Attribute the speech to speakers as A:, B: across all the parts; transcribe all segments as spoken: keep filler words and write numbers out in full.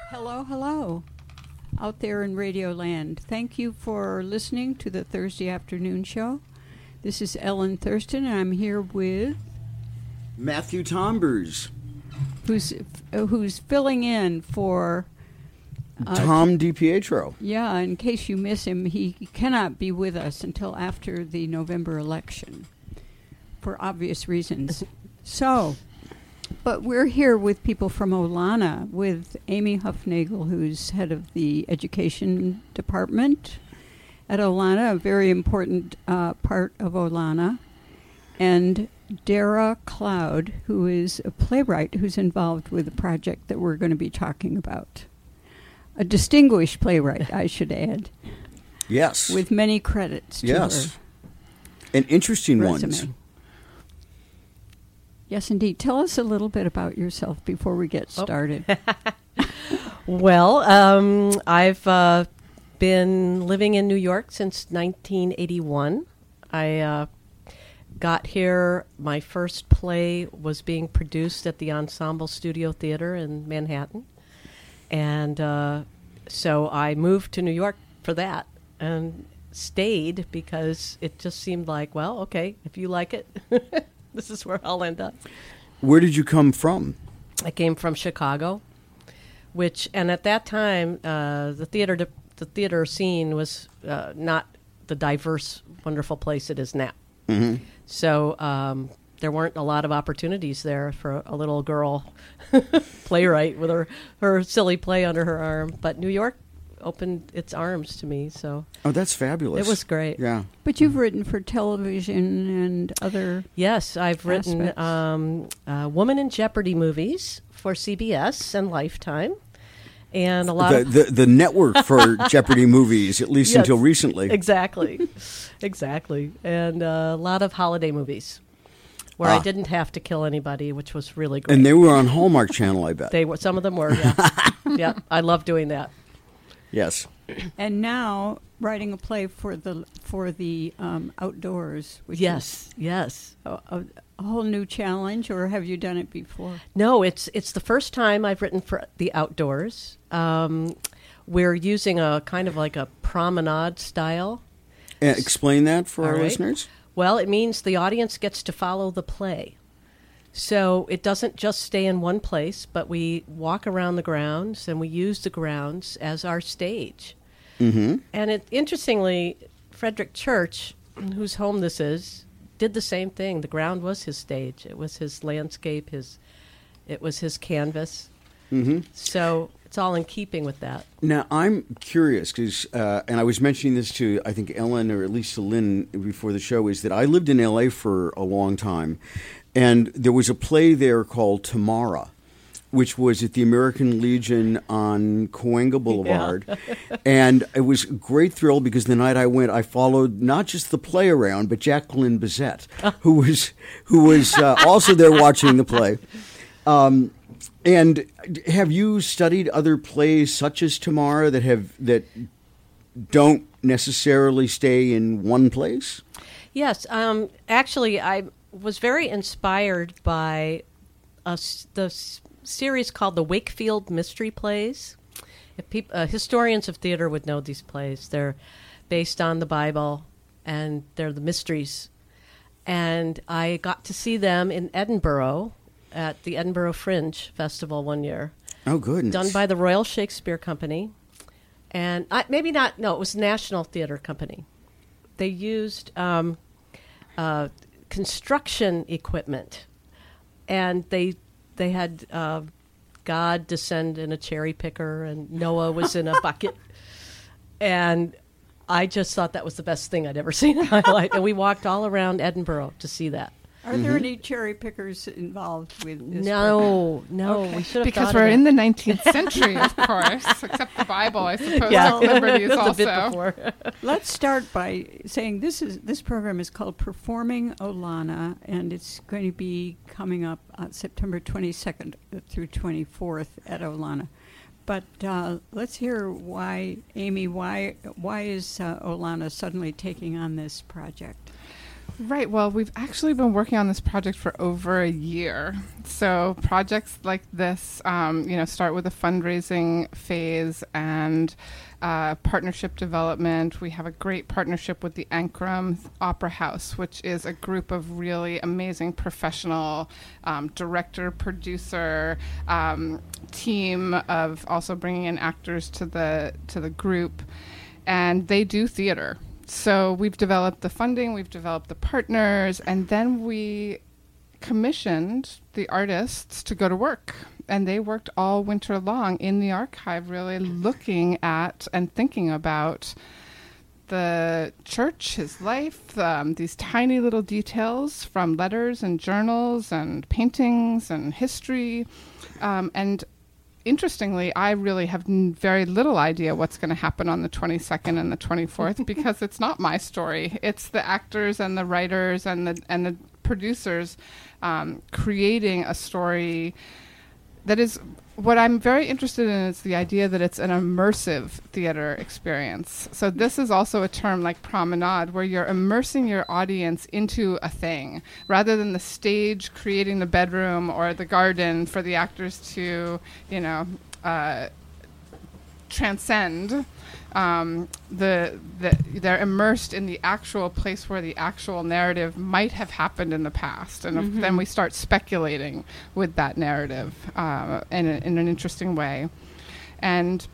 A: Hello, hello, out there in Radio Land. Thank you for listening to the Thursday afternoon show. This is Ellen Thurston, and I'm here with
B: Matthew Tombers,
A: who's uh, who's filling in for uh,
B: Tom DiPietro.
A: Yeah, in case you miss him, he cannot be with us until after the November election, for obvious reasons. So. But we're here with people from Olana, with Amy Huffnagel, who's head of the education department at Olana, a very important uh, part of Olana, and Dara Cloud, who is a playwright who's involved with the project that we're going to be talking about. A distinguished playwright, I should add.
B: Yes.
A: With many credits to
B: yes.
A: her
B: And interesting
A: resume.
B: ones.
A: Yes, indeed. Tell us a little bit about yourself before we get started.
C: Oh. Well, um, I've uh, been living in New York since nineteen eighty-one. I uh, got here, my first play was being produced at the Ensemble Studio Theater in Manhattan. And uh, so I moved to New York for that and stayed because it just seemed like, well, okay, if you like it, this is where I'll end up.
B: Where did you come from?
C: I came from Chicago, which, and at that time, uh, the theater de- the theater scene was uh, not the diverse, wonderful place it is now.
B: Mm-hmm.
C: So um, there weren't a lot of opportunities there for a little girl playwright with her, her silly play under her arm. But New York opened its arms to me, so
B: oh, that's fabulous.
C: it was great.
B: Yeah.
A: But you've written for television and other...
C: Yes, I've written
A: aspects.
C: um, uh, Woman in Jeopardy movies for C B S and Lifetime, and a lot
B: The,
C: of
B: the the network for Jeopardy movies, at least
C: Yes,
B: until recently.
C: exactly, exactly, and uh, a lot of holiday movies where
B: Ah.
C: I didn't have to kill anybody, which was really great.
B: And they were on Hallmark Channel, I bet.
C: They were, some of them were. Yeah, yeah, I love doing that.
B: Yes.
A: And now writing a play for the for the um, outdoors, which
C: Yes, yes.
A: is a, a, a whole new challenge, or have you done it before?
C: No, it's it's the first time I've written for the outdoors. Um, we're using a kind of like a promenade style.
B: Uh, explain that for
C: All
B: our
C: right.
B: listeners.
C: Well, it means the audience gets to follow the play. So it doesn't just stay in one place, but we walk around the grounds and we use the grounds as our stage.
B: Mm-hmm.
C: And it, interestingly, Frederick Church, whose home this is, did the same thing. The ground was his stage. It was his landscape. His, it was his canvas.
B: Mm-hmm.
C: So it's all in keeping with that.
B: Now, I'm curious, because, uh, and I was mentioning this to, I think, Ellen, or at least to Lynn before the show, is that I lived in L A for a long time, and there was a play there called Tamara, which was at the American Legion on Cahuenga Boulevard. And it was a great thrill because the night I went, I followed not just the play around, but Jacqueline Bisset, who was, who was uh, also there watching the play. Um, and have you studied other plays such as Tamara that have that don't necessarily stay in one place?
C: Yes. Um, actually, I was very inspired by a s the s- series called the Wakefield Mystery Plays. If peop- uh, historians of theater would know these plays. They're based on the Bible, and they're the mysteries. And I got to see them in Edinburgh at the Edinburgh Fringe Festival one year.
B: Oh, goodness.
C: Done by the Royal Shakespeare Company. And I, maybe not, no, it was National Theatre Company. They used um, uh, construction equipment, and they they had uh, God descend in a cherry picker, and Noah was in a bucket. And I just thought that was the best thing I'd ever seen in my life. And we walked all around Edinburgh to see that.
A: Are there any cherry pickers involved with this?
C: No, no,
A: Okay.
C: we should have
D: Because
C: thought
D: we're
C: of
D: in
C: that.
D: the nineteenth century, of course, except the Bible, I suppose.
C: Yeah.
D: Took liberties
C: It was a bit
D: also.
C: before.
A: Let's start by saying this is this program is called Performing Olana, and it's going to be coming up on September twenty-second through twenty-fourth at Olana. But uh, let's hear why, Amy, why why is uh, Olana suddenly taking on this project?
D: Right. Well, we've actually been working on this project for over a year. So projects like this, um, you know, start with a fundraising phase and uh, partnership development. We have a great partnership with the Ankrum Opera House, which is a group of really amazing professional um, director, producer, um, team of also bringing in actors to the to the group, and they do theater. So we've developed the funding, we've developed the partners, and then we commissioned the artists to go to work. And they worked all winter long in the archive, really looking at and thinking about the church, his life, um, these tiny little details from letters and journals and paintings and history. Um, and Interestingly, I really have n- very little idea what's going to happen on the twenty-second and the twenty-fourth because it's not my story. It's the actors and the writers and the and the producers um, creating a story that is what I'm very interested in is the idea that it's an immersive theater experience. So this is also a term like promenade, where you're immersing your audience into a thing rather than the stage creating the bedroom or the garden for the actors to, you know, uh, transcend. Um, the, the they're immersed in the actual place where the actual narrative might have happened in the past, and mm-hmm. then we start speculating with that narrative uh, in, a, in an interesting way. And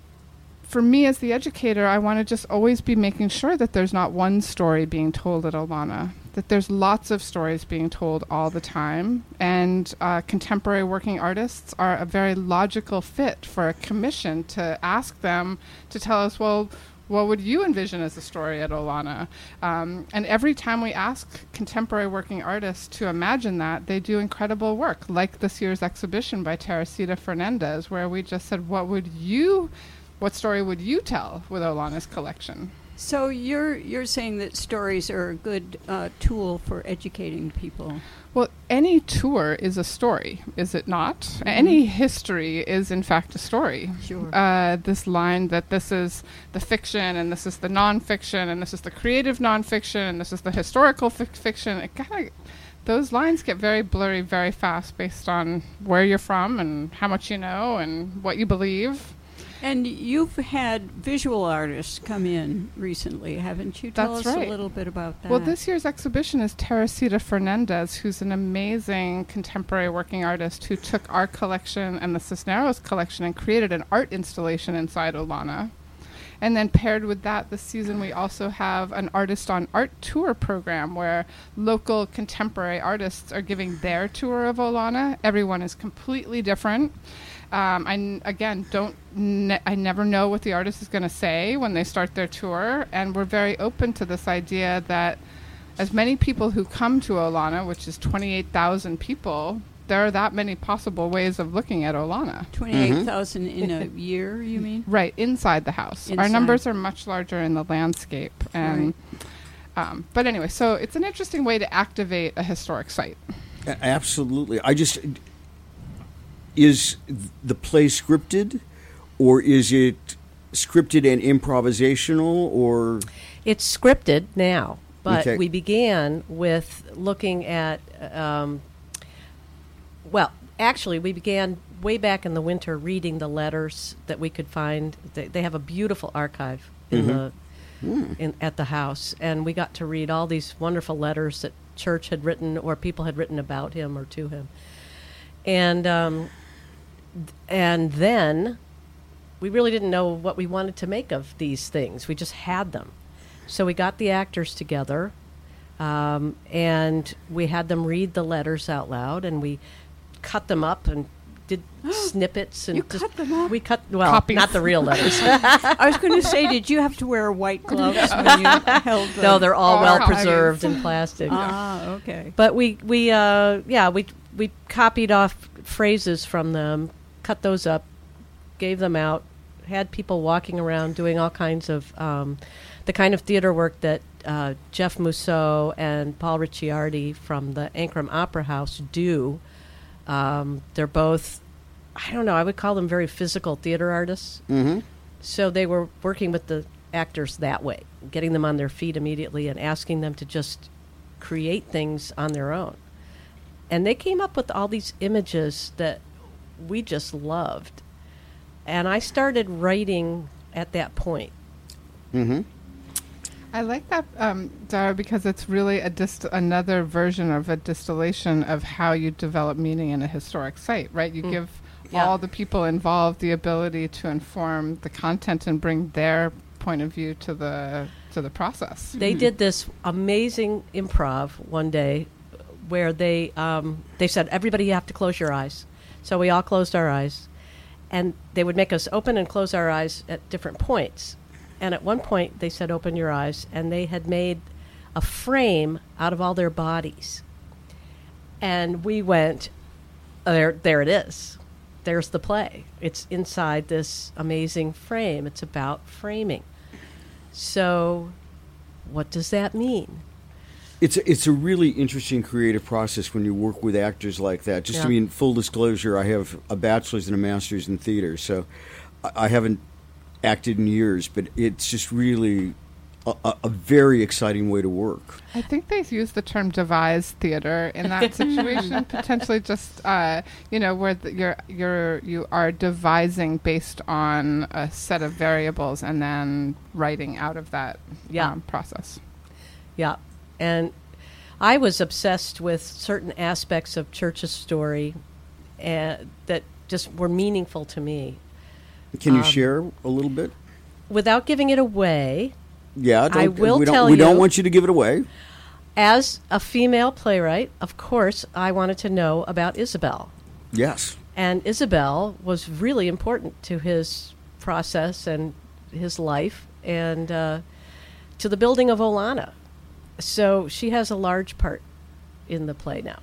D: for me as the educator, I want to just always be making sure that there's not one story being told at Olana, that there's lots of stories being told all the time, and uh, contemporary working artists are a very logical fit for a commission to ask them to tell us, well, what would you envision as a story at Olana? Um, and every time we ask contemporary working artists to imagine that, they do incredible work, like this year's exhibition by Teresita Fernandez, where we just said, what would you, what story would you tell with Olana's collection?
A: So you're you're saying that stories are a good uh, tool for educating people.
D: Well, any tour is a story, is it not? Mm-hmm. Any history is, in fact, a story.
A: Sure.
D: Uh, this line that this is the fiction, and this is the nonfiction, and this is the creative nonfiction, and this is the historical fi- fiction. It kind of, those lines get very blurry very fast based on where you're from and how much you know and what you believe.
A: And you've had visual artists come in recently, haven't you? Tell
D: That's
A: us
D: right.
A: a little bit about that.
D: Well, this year's exhibition is Teresita Fernandez, who's an amazing contemporary working artist who took our collection and the Cisneros collection and created an art installation inside Olana. And then paired with that, this season we also have an Artist on Art tour program where local contemporary artists are giving their tour of Olana. Everyone is completely different. Um, I, n- again, don't ne- I never know what the artist is going to say when they start their tour, and we're very open to this idea that as many people who come to Olana, which is twenty-eight thousand people, there are that many possible ways of looking at Olana.
A: twenty-eight thousand mm-hmm. in a year, you mean?
D: Right, inside the house.
A: Inside.
D: Our numbers are much larger in the landscape. And, right. um, but anyway, so it's an interesting way to activate a historic site.
B: A- absolutely. I just... Is the play scripted, or is it scripted and improvisational, or?
C: It's scripted now, but
B: Okay.
C: we began with looking at, um, well, actually, we began way back in the winter reading the letters that we could find. They, they have a beautiful archive in
B: Mm-hmm.
C: the
B: Mm.
C: in, at the house, and we got to read all these wonderful letters that Church had written or people had written about him or to him. And um, and then we really didn't know what we wanted to make of these things. We just had them. So we got the actors together, um, and we had them read the letters out loud, and we cut them up and did snippets. And
A: You
C: just,
A: cut them up?
C: We cut, well,
D: Copies.
C: not the real letters.
A: I was going to say, did you have to wear white gloves when you held them?
C: No, they're all
D: Oh,
C: well
D: copies.
C: preserved in plastic.
A: Ah, okay.
C: But we, we uh, yeah, we we copied off phrases from them, cut those up, gave them out, had people walking around doing all kinds of um, the kind of theater work that uh, Jeff Mousseau and Paul Ricciardi from the Ankrum Opera House do. Um, they're both, I don't know, I would call them very physical theater artists.
B: Mm-hmm.
C: So they were working with the actors that way, getting them on their feet immediately and asking them to just create things on their own. And they came up with all these images that we just loved. And I started writing at that point.
B: Mm-hmm.
D: I like that, um, Dara, because it's really a dist- another version of a distillation of how you develop meaning in a historic site, right? You
C: Mm.
D: give
C: Yeah.
D: all the people involved the ability to inform the content and bring their point of view to the to the process.
C: They did this amazing improv one day where they um, they said, everybody, you have to close your eyes. So we all closed our eyes. And they would make us open and close our eyes at different points. And at one point, they said, open your eyes. And they had made a frame out of all their bodies. And we went, there, there it is. There's the play. It's inside this amazing frame. It's about framing. So what does that mean?
B: It's a, it's a really interesting creative process when you work with actors like that. Just to
C: Yeah.
B: be in full disclosure, I have a bachelor's and a master's in theater, so I, I haven't acted in years, but it's just really a, a, a very exciting way to work.
D: I think they use the term devise theater in that situation, potentially just uh, you know where the, you're you're you are devising based on a set of variables and then writing out of that
C: Yeah.
D: um, process.
C: Yeah. And I was obsessed with certain aspects of Church's story uh, that just were meaningful to me.
B: Can you
C: Um,
B: share a little bit?
C: Without giving it away,
B: Yeah, don't,
C: I will
B: we don't,
C: tell
B: We don't
C: you-
B: want you to give it away.
C: as a female playwright, of course, I wanted to know about Isabel.
B: Yes.
C: And Isabel was really important to his process and his life and uh, to the building of Olana. So she has a large part in the play now.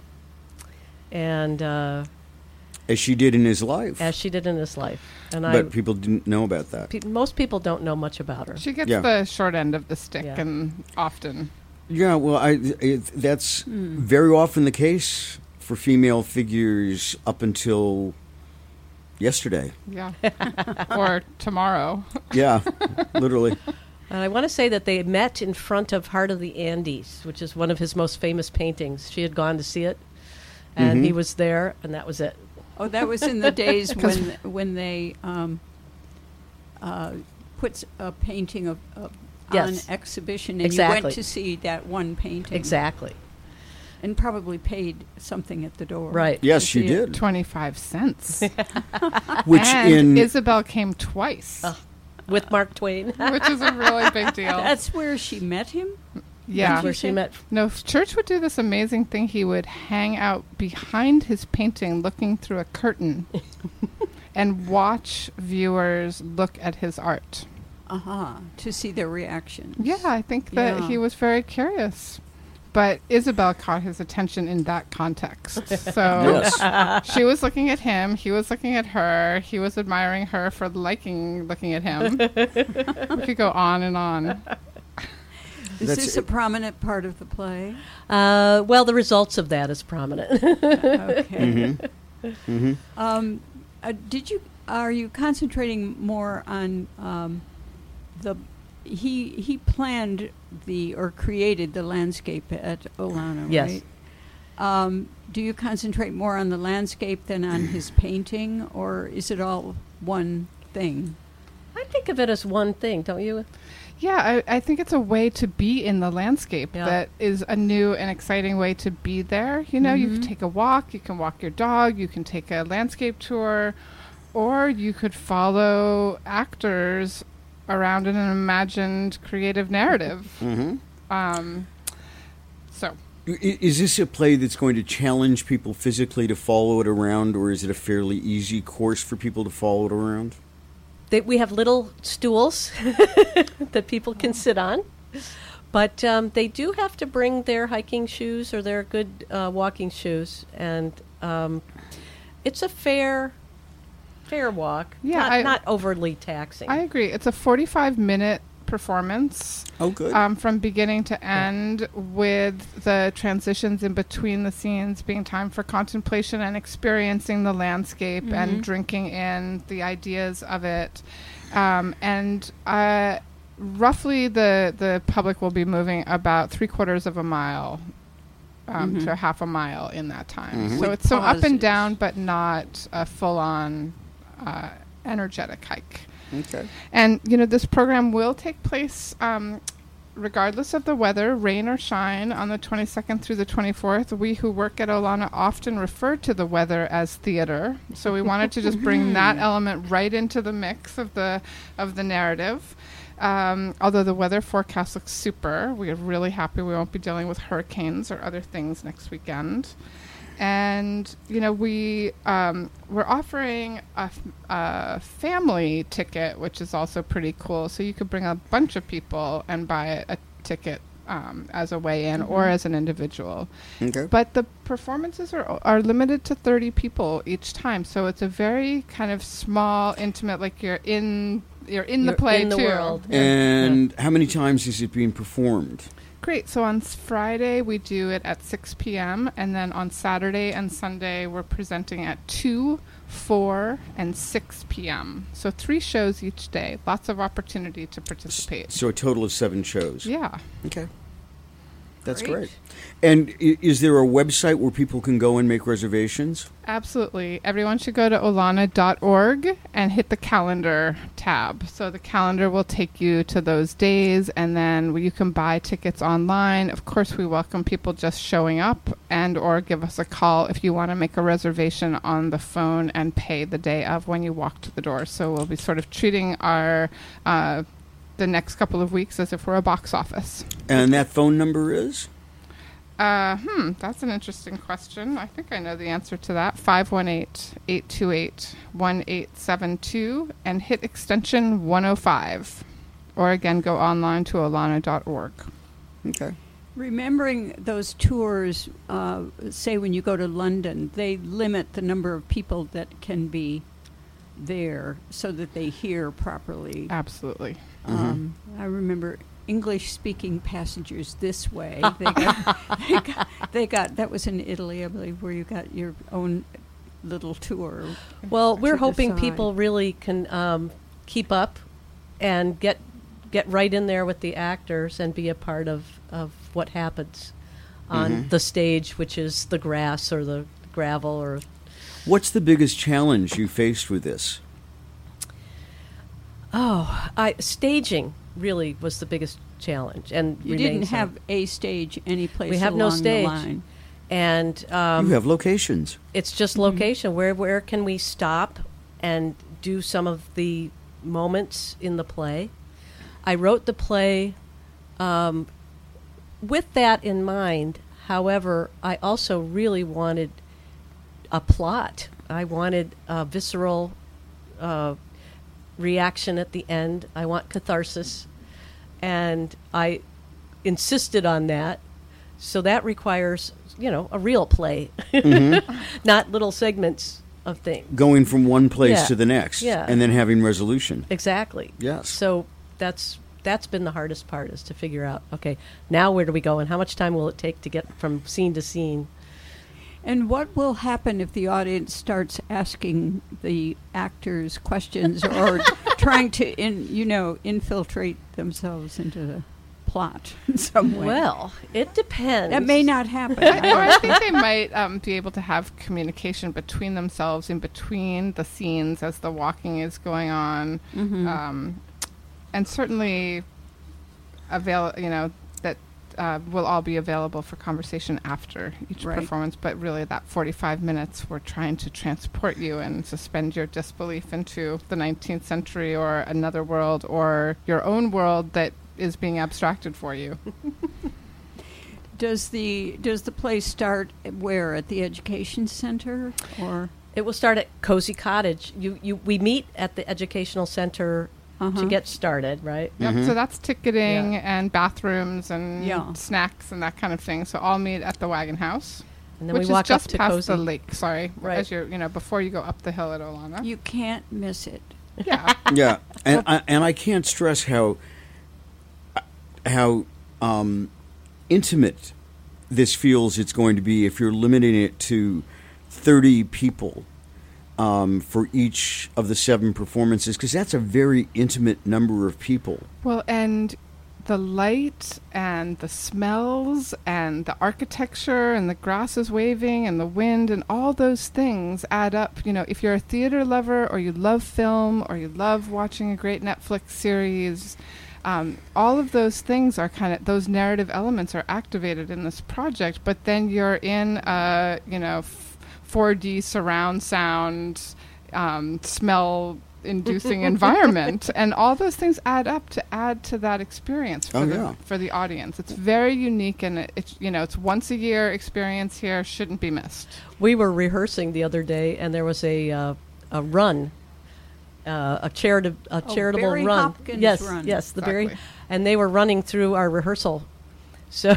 C: And uh,
B: As she did in his life.
C: as she did in his life. And
B: but
C: I,
B: people didn't know about that.
C: pe- most people don't know much about her.
D: She gets
B: Yeah.
D: the short end of the stick,
C: Yeah.
D: and often.
B: Yeah, well, I it, that's very often the case for female figures up until yesterday.
D: Yeah. Or tomorrow.
B: Yeah, literally.
C: And I want to say that they met in front of Heart of the Andes, which is one of his most famous paintings. She had gone to see it, and
B: Mhm.
C: he was there, and that was it.
A: Oh, that was in the days when when they um, uh, put s- a painting of, of
C: Yes.
A: on exhibition, and you
C: Exactly.
A: went to see that one painting,
C: Exactly.
A: and probably paid something at the door.
C: Right.
B: Yes,
A: to
B: she
A: see it.
B: did.
D: twenty-five cents.
B: Which
D: and
B: in
D: Isabel came twice,
C: Oh. With Mark Twain.
D: which is a really big deal.
A: That's where she met him.
D: yeah.
C: That's where she met.
D: No, Church would do this amazing thing. He would hang out behind his painting, looking through a curtain, and watch viewers look at his art.
A: Uh huh. To see their reactions.
D: Yeah, I think that
A: Yeah.
D: he was very curious. But Isabel caught his attention in that context. So
B: yes,
D: she was looking at him. He was looking at her. He was admiring her for liking looking at him. We could go on and on.
A: Is
B: That's
A: this a
B: it.
A: prominent part of the play?
C: Uh, well, the results of that is prominent.
A: Okay.
B: hmm hmm
A: Um, uh, did you are you concentrating more on um, the he he planned the or created the landscape at Olana,
C: Yes.
A: right? Um, do you concentrate more on the landscape than on his painting, or is it all one thing?
C: I think of it as one thing, don't you?
D: Yeah, I, I think it's a way to be in the landscape
C: Yeah.
D: that is a new and exciting way to be there. You know, you can
A: Mhm.
D: take a walk, you can walk your dog, you can take a landscape tour, or you could follow actors around in an imagined creative narrative.
B: hmm
D: Um, so,
B: I- Is this a play that's going to challenge people physically to follow it around, or is it a fairly easy course for people to follow it around?
C: They, we have little stools that people can sit on. But um, they do have to bring their hiking shoes or their good uh, walking shoes. And um, it's a fair fair walk.
D: Yeah,
C: not,
D: I-
C: not overly taxing.
D: I agree. It's a forty-five minute performance
B: Oh, good.
D: um, from beginning to end, with the transitions in between the scenes being time for contemplation and experiencing the landscape
A: Mhm.
D: and drinking in the ideas of it. Um, and uh, roughly the, the public will be moving about three quarters of a mile um,
A: Mhm.
D: to half a mile in that time.
B: Mhm.
D: So
A: With
D: it's some up
A: pauses.
D: and down, but not a full-on uh, energetic hike.
B: Okay.
D: And, you know, this program will take place um, regardless of the weather, rain or shine, on the twenty-second through the twenty-fourth. We who work at Olana often refer to the weather as theater. So we wanted to just bring that element right into the mix of the of the narrative. Um, although the weather forecast looks super, we are really happy we won't be dealing with hurricanes or other things next weekend. And, you know, we, um, we're offering a, f- a family ticket, which is also pretty cool. So you could bring a bunch of people and buy a ticket um, as a way in or as an individual.
B: Okay.
D: But the performances are are limited to thirty people each time. So it's a very kind of small, intimate, like you're in you're in the
C: You're
D: play
C: in the
D: too.
C: world.
B: And how many times is it being performed?
D: Great. So on s- Friday we do it at six p.m. and then on Saturday and Sunday we're presenting at two, four, and six p.m. So three shows each day. Lots of opportunity to participate.
B: So a total of seven shows.
D: Yeah.
B: Okay. That's
A: Great.
B: great. And i- is there a website where people can go and make reservations?
D: Absolutely. Everyone should go to olana dot org and hit the calendar tab. So the calendar will take you to those days, and then you can buy tickets online. Of course, we welcome people just showing up, and or give us a call if you want to make a reservation on the phone and pay the day of when you walk to the door. So we'll be sort of treating our uh, the next couple of weeks as if we're a box office.
B: And that phone number is?
D: Uh, hmm, that's an interesting question. I think I know the answer to that. five one eight, eight two eight, one eight seven two and hit extension one oh five. Or again, go online to olana dot org.
B: Okay.
A: Remembering those tours, uh, say when you go to London, they limit the number of people that can be there so that they hear properly.
D: Absolutely.
A: Um, I remember English-speaking passengers this way. They got, they got, they got, that was in Italy, I believe, where you got your own little tour.
C: Well,
A: to
C: we're
A: the
C: hoping
A: side.
C: people really can um, keep up and get get right in there with the actors and be a part of, of what happens on
B: Mhm.
C: the stage, which is the grass or the gravel. Or
B: What's the biggest challenge you faced with this?
C: oh, I staging really was the biggest challenge, and
A: You
C: remains
A: didn't
C: so.
A: have a stage any place
C: We have no
A: along
C: stage.
A: the line.
C: and um,
B: you have locations.
C: it's just location. Where where can we stop and do some of the moments in the play? I wrote the play um, with that in mind. However, I also really wanted a plot. I wanted a visceral uh, reaction at the end. I want catharsis, and I insisted on that. So that requires, you know, a real play, not little segments of things.
B: Going from one place
C: Yeah.
B: to the next.
C: Yeah.
B: And then having resolution.
C: Exactly.
B: Yes.
C: So that's that's been the hardest part, is to figure out, okay, now where do we go and how much time will it take to get from scene to scene?
A: And what will happen if the audience starts asking the actors questions or trying to, in, you know, infiltrate themselves into the plot in some way?
C: Well, it depends.
A: That may not happen.
D: I, or I think they might um, be able to have communication between themselves in between the scenes as the walking is going on.
A: Mhm.
D: Um, and certainly avail, you know, that uh, will all be available for conversation after each
A: Right.
D: performance. But really, that forty-five minutes, we're trying to transport you and suspend your disbelief into the nineteenth century or another world or your own world that is being abstracted for you.
A: Does the does the play start where, at the education center, or
C: It will start at Cozy Cottage. You, you, we meet at the educational center
A: uh-huh.
C: to get started, right?
D: Yep,
B: Mhm.
D: so that's ticketing
C: Yeah.
D: and bathrooms and
A: Yeah.
D: snacks and that kind of thing. So all meet at the Wagon House,
C: And then
D: which
C: we walk
D: is just
C: up to
D: past
C: Cozy.
D: the lake. Sorry,
C: Right.
D: as you're, you know, before you go up the hill at Olana.
A: You can't miss it.
D: Yeah,
B: Yeah. And I, and I can't stress how how um, intimate this feels it's going to be if you're limiting it to thirty people um, for each of the seven performances, because that's a very intimate number of people.
D: well, and the light and the smells and the architecture and the grasses waving and the wind and all those things add up. You know, if you're a theater lover or you love film or you love watching a great Netflix series, um, all of those things are kind of, those narrative elements are activated in this project, but then you're in a, you know, f- four D surround sound, um, smell inducing environment, and all those things add up to add to that experience for
B: Oh,
D: the
B: yeah.
D: for the audience. It's very unique, and it, it's you know it's once a year experience here, shouldn't be missed.
C: We were rehearsing the other day, and there was a uh, a run, uh, a charitable a
A: Oh,
C: charitable
A: Barry
C: run.
A: Hopkins
C: yes,
A: run.
C: yes, the Barry,
D: Exactly.
C: and they were running through our rehearsal, so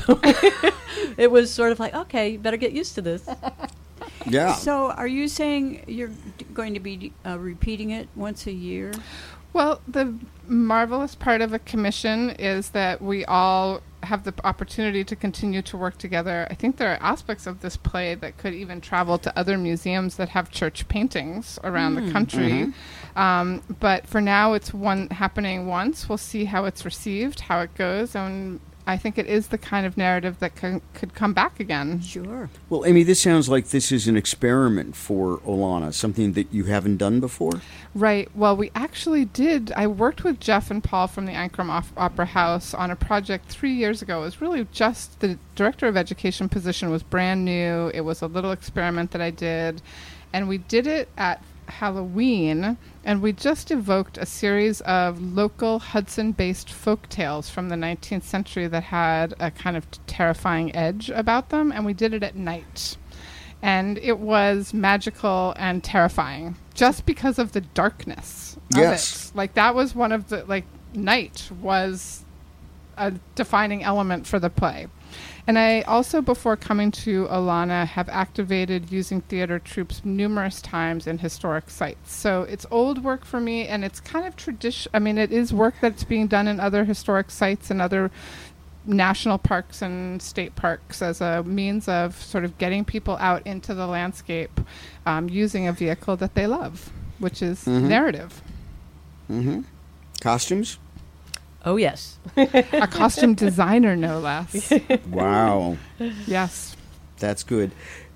C: it was sort of like, okay, you better get used to this.
B: Yeah.
A: So, are you saying you're d- going to be uh, repeating it once a year?
D: Well, the marvelous part of a commission is that we all have the opportunity to continue to work together. I think there are aspects of this play that could even travel to other museums that have church paintings around the country. Um, but for now, it's one happening once. We'll see how it's received, how it goes, and I think it is the kind of narrative that can, could come back again.
A: Sure.
B: Well, Amy, this sounds like this is an experiment for Olana, something that you haven't done before.
D: Right. Well, we actually did. I worked with Jeff and Paul from the Ankrum Op- Opera House on a project three years ago. It was really just the director of education position was brand new. It was a little experiment that I did. And we did it at Halloween, and we just evoked a series of local Hudson-based folk tales from the nineteenth century that had a kind of terrifying edge about them, and we did it at night. And it was magical and terrifying just because of the darkness of
B: Yes.
D: it. Like, that was one of the, like, night was a defining element for the play. And I also, before coming to Olana, have activated using theater troupes numerous times in historic sites. So it's old work for me, and it's kind of tradition. I mean, it is work that's being done in other historic sites and other national parks and state parks as a means of sort of getting people out into the landscape um, using a vehicle that they love, which is
B: Mhm.
D: narrative.
B: Mm-hmm. Costumes?
C: Oh yes,
D: A costume designer, no less.
B: Wow.
D: Yes.
B: That's good.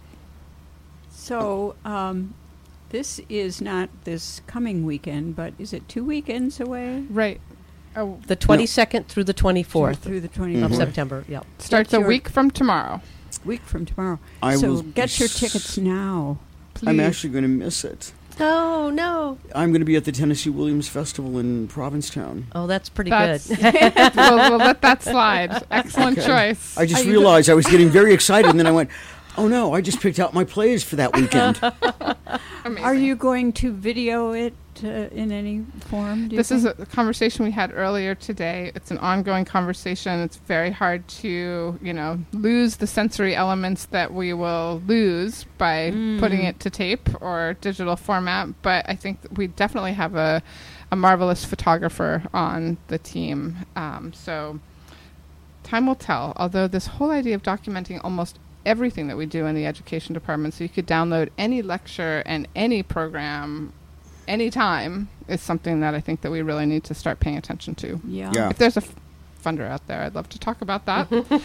A: So, um, this is not this coming weekend, but is it two weekends away?
D: Right. Oh,
C: the twenty-second through the twenty-fourth
A: Through the
C: of
A: twenty-fourth.
C: September. Yep.
D: starts
A: Get
D: a
A: your-
D: week from tomorrow.
A: Week from tomorrow.
B: I
A: so
B: will
A: get your
B: s-
A: tickets now.
D: Please.
B: I'm actually going to miss it.
C: Oh no.
B: I'm going to be at the Tennessee Williams Festival in Provincetown.
C: Oh, that's pretty
D: That's-
C: good.
D: we'll, we'll let that slide. Excellent
B: Okay.
D: choice.
B: I just
A: Are you
B: realized I was getting very excited, and then I went, oh no, I just picked out my plays for that weekend.
D: Amazing.
A: Are you going to video it uh, in any form? Do you
D: This is
A: think?
D: a conversation we had earlier today. It's an ongoing conversation. It's very hard to, you know, lose the sensory elements that we will lose by
A: Mm.
D: putting it to tape or digital format. But I think that we definitely have a, a marvelous photographer on the team. Um, so time will tell. Although this whole idea of documenting almost everything that we do in the education department, so you could download any lecture and any program anytime, is something that I think that we really need to start paying attention to.
A: Yeah.
B: Yeah.
D: If there's a f- funder out there, I'd love to talk about that.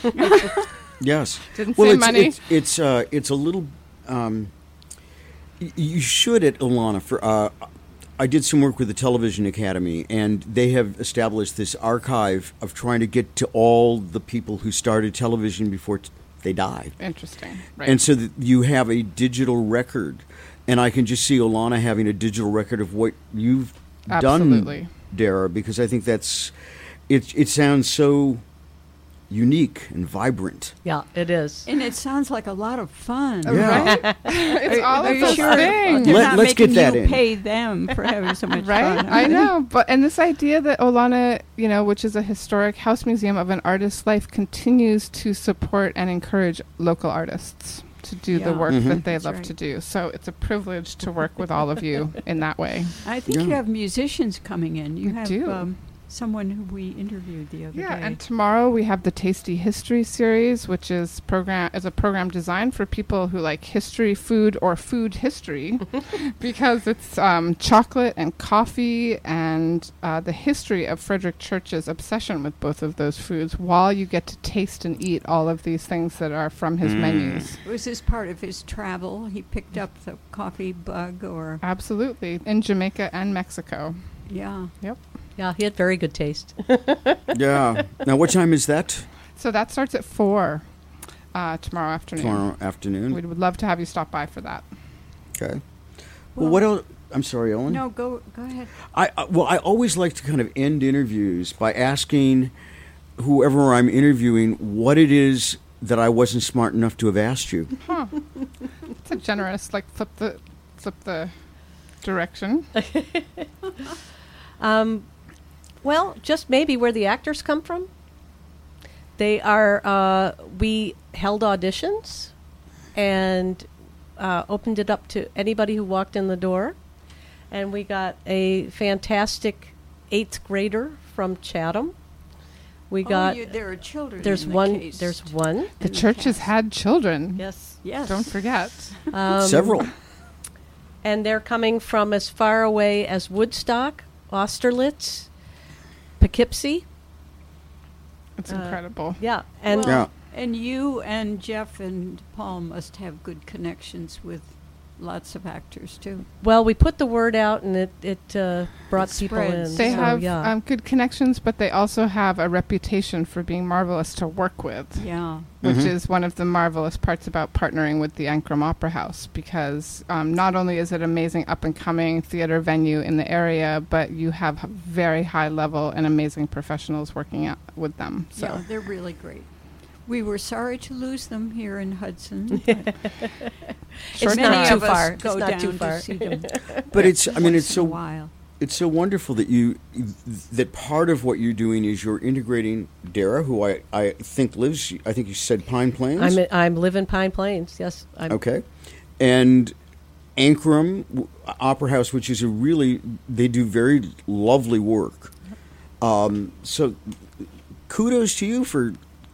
B: Yes.
D: Didn't
B: Well,
D: say
B: it's
D: money.
B: it's it's, uh, it's a little. Um, y- you should at Olana for. Uh, I did some work with the Television Academy, and they have established this archive of trying to get to all the people who started television before t- they died.
D: Interesting. Right.
B: And so that you have a digital record, and I can just see Olana having a digital record of what you've
D: Absolutely.
B: done, Dara, because I think that's it. It sounds so unique and vibrant.
C: Yeah, it is.
A: And it sounds like a lot of fun.
B: Yeah.
D: Right? It's
A: Are-
D: all
A: are
D: of
A: you
D: those
A: sure
D: things.
A: they're
B: Let-
A: not
B: let's get
A: making
B: that
A: you
B: in.
A: pay them for having so much
D: Right?
A: fun.
D: I know. But and this idea that Olana, you know, which is a historic house museum of an artist's life, continues to support and encourage local artists to do the
A: Yeah.
D: work
B: Mhm.
D: that they
A: That's
D: love
A: right.
D: to do. So it's a privilege to work with all of you in that way.
A: I think
B: Yeah.
A: you have musicians coming in. You
D: We
A: have
D: do.
A: Um, someone who we interviewed the other
D: Yeah,
A: day.
D: and tomorrow we have the Tasty History series, which is program is a program designed for people who like history, food, or food history, because it's um, chocolate and coffee and uh, the history of Frederick Church's obsession with both of those foods, while you get to taste and eat all of these things that are from his
B: Mm.
D: menus.
A: Was this part of his travel? He picked up the coffee bug, or
D: Absolutely, in Jamaica and Mexico.
A: yeah.
C: Yeah, he had very good taste.
B: Yeah. Now, what time is that?
D: So that starts at four uh, tomorrow afternoon.
B: Tomorrow afternoon.
D: We would love to have you stop by for that.
B: Okay. Well, what else? I'm sorry, Ellen.
A: No, go go ahead.
B: I, I well, I always like to kind of end interviews by asking whoever I'm interviewing what it is that I wasn't smart enough to have asked you.
D: Huh. It's a generous, like flip the flip the direction.
C: Um, well, just maybe where the actors come from. They are, uh, we held auditions and uh, opened it up to anybody who walked in the door. And we got a fantastic eighth grader from Chatham. We got,
A: oh, you, there are children.
C: there's
A: in the
C: one,
A: case.
C: there's one.
D: The
A: in the
D: church has
A: cast.
D: had children.
C: Yes.
A: Yes.
D: Don't forget.
C: Um,
B: Several.
C: And they're coming from as far away as Woodstock, Austerlitz, Poughkeepsie.
D: It's
C: Uh,
D: incredible.
C: Yeah. And
A: Well,
B: Yeah.
A: And you and Jeff and Paul must have good connections with lots of actors too.
C: well, we put the word out, and it it uh, brought
A: It
C: people
A: spreads.
C: in.
D: They
C: so,
D: have
C: yeah.
D: um, good connections, but they also have a reputation for being marvelous to work with,
A: Yeah.
D: which
B: Mhm.
D: is one of the marvelous parts about partnering with the Ankrum Opera House, because um, not only is it an amazing up-and-coming theater venue in the area, but you have very high-level and amazing professionals working out with them. So.
A: Yeah, they're really great. We were sorry to lose them here in Hudson. but
C: It's
A: many
C: not too
A: of us
C: far.
A: Go
C: It's not
A: down
C: too
A: to
C: far.
A: see them
B: But it's, I mean,
A: once
B: it's
A: in a
B: so
A: while.
B: it's so wonderful that you that part of what you're doing is you're integrating Dara, who I, I think lives. I think you said Pine Plains.
C: I'm in, I'm live in Pine Plains. Yes. I'm,
B: Okay, and Ankrum w- Opera House, which is a really they do very lovely work. Um, so kudos to you for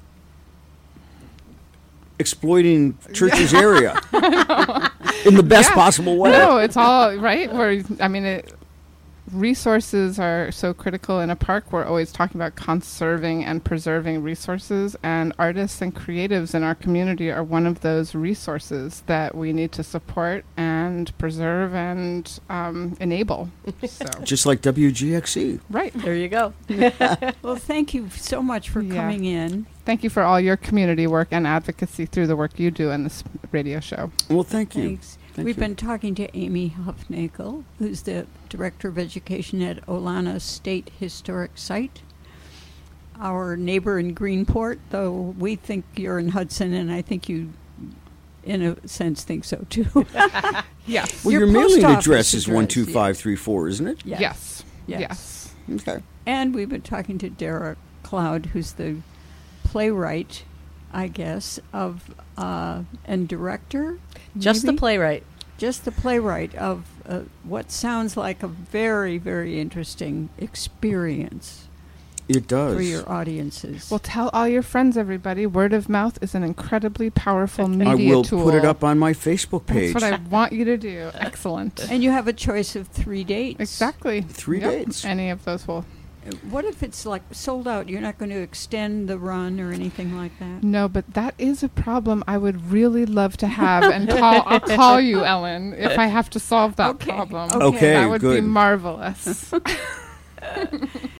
B: exploiting Church's area in the best
D: Yeah.
B: possible way.
D: No, it's all right. Where I mean, it, resources are so critical in a park. We're always talking about conserving and preserving resources, and artists and creatives in our community are one of those resources that we need to support and preserve and um, enable. So,
B: Just like W G X E.
D: right.
C: There you go.
A: Well, thank you so much for
D: Yeah.
A: coming in.
D: Thank you for all your community work and advocacy through the work you do in this radio show.
B: Well, thank you.
A: Thanks.
B: Thank
A: We've
B: you.
A: been talking to Amy Hufnagel, who's the Director of Education at Olana State Historic Site. Our neighbor in Greenport, though we think you're in Hudson, and I think you, in a sense, think so too.
D: Yes.
B: Well,
A: Your
B: your, mailing
A: post office
B: address is
A: address,
B: one two five three four, isn't it?
A: Yes.
D: Yes.
A: Yes.
D: Yes.
B: Okay.
A: And we've been talking to Dara Cloud, who's the playwright, I guess, of uh, and director.
C: Just the
A: maybe?
C: playwright.
A: Just the playwright of uh, what sounds like a very, very interesting experience
B: It does.
A: for your audiences.
D: Well, tell all your friends, everybody. Word of mouth is an incredibly powerful media
B: I will
D: tool.
B: put it up on my Facebook page.
D: That's what I want you to do. Excellent.
A: and you have a choice of three dates.
D: Exactly.
B: Three
D: Yep.
B: dates.
D: Any of those will.
A: Uh, What if it's like sold out? You're not going to extend the run or anything like that?
D: No, but that is a problem I would really love to have, and call, I'll call you, Ellen, if I have to solve that
A: Okay.
D: problem.
A: Okay.
B: Okay,
D: that would be
B: good.
D: marvelous.